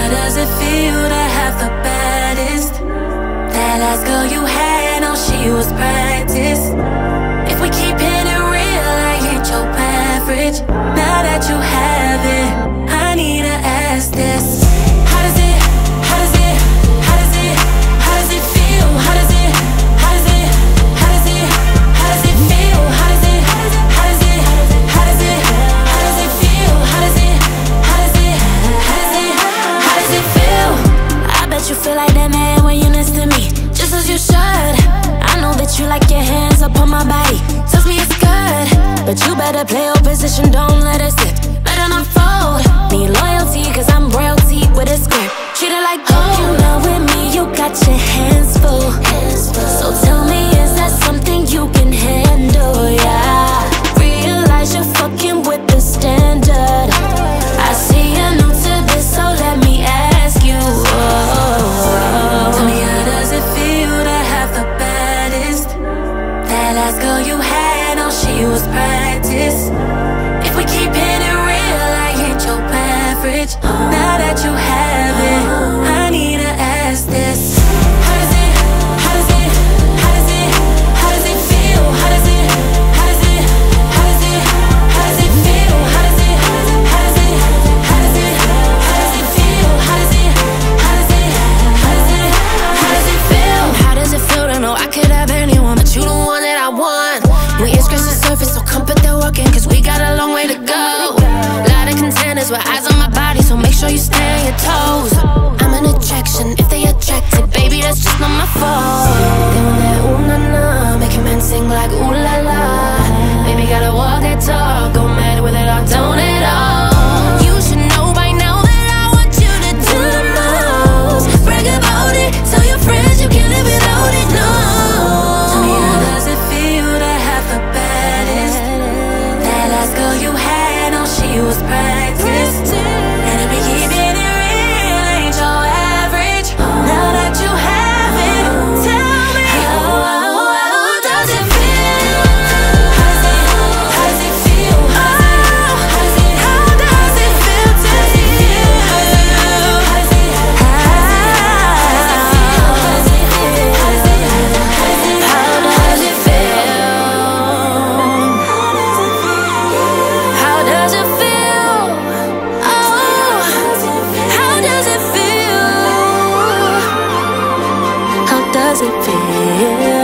how does it feel to have the baddest? That last girl you had, no, she was practice. If we keep it real, I ain't your average. Now that you have it, I need to ask this. How does it, how does it, how does it, how does it feel? How does it, how does it, how does it, how does it feel? How does it, how does it, how does it, how does it, how does it feel? How does it, how does it, how does it, how does it feel? I bet you feel like that man when you're next to me, just as you should. I know that you like your hands up on my body, tells me it's good, but you better play your position, don't let it slip. Better not fold. Need loyalty, cause I'm royalty with a script. Treat it like gold. You know with me, you got your hands full. So tell me, is that something you can handle? Yeah, realize you're fucking with the standard. I see you're new to this, so let me ask you. Tell me, how does it feel to have the baddest? That last girl you had, no, she was practice. If we keep it real, I ain't your average. Now that you have it, I need to ask this. How does it, how does it, how does it, how does it feel? How does it, how does it, how does it, how does it feel? How does it, how does it, how does it, how does it feel? How does it, how does it, how does it, how does it feel? How does it feel to know I could have anyone, but you the one that I want? We ain't scratched the surface, so come put that work in, cause we got a long way to go. Lot of contenders with eyes on my body, so make sure you stay on your toes. I'm an attraction, if they attracted, baby, that's just not my fault. They want that ooh na na, make a man sing like ooh la la. Baby, gotta walk that talk, go mad with it all, don't it all. You should know by now that I want you to do the most. Brag about it, tell your friends you can't live without it, no. Tell me, how does it feel to have the baddest? That last girl you had, no, she was practice. And if we keep it real, ain't your average. Now that you have it, tell me, how does it feel? How does it feel? How does it feel to you? How does it feel? How does it feel? Oh, how does it feel? How does it feel?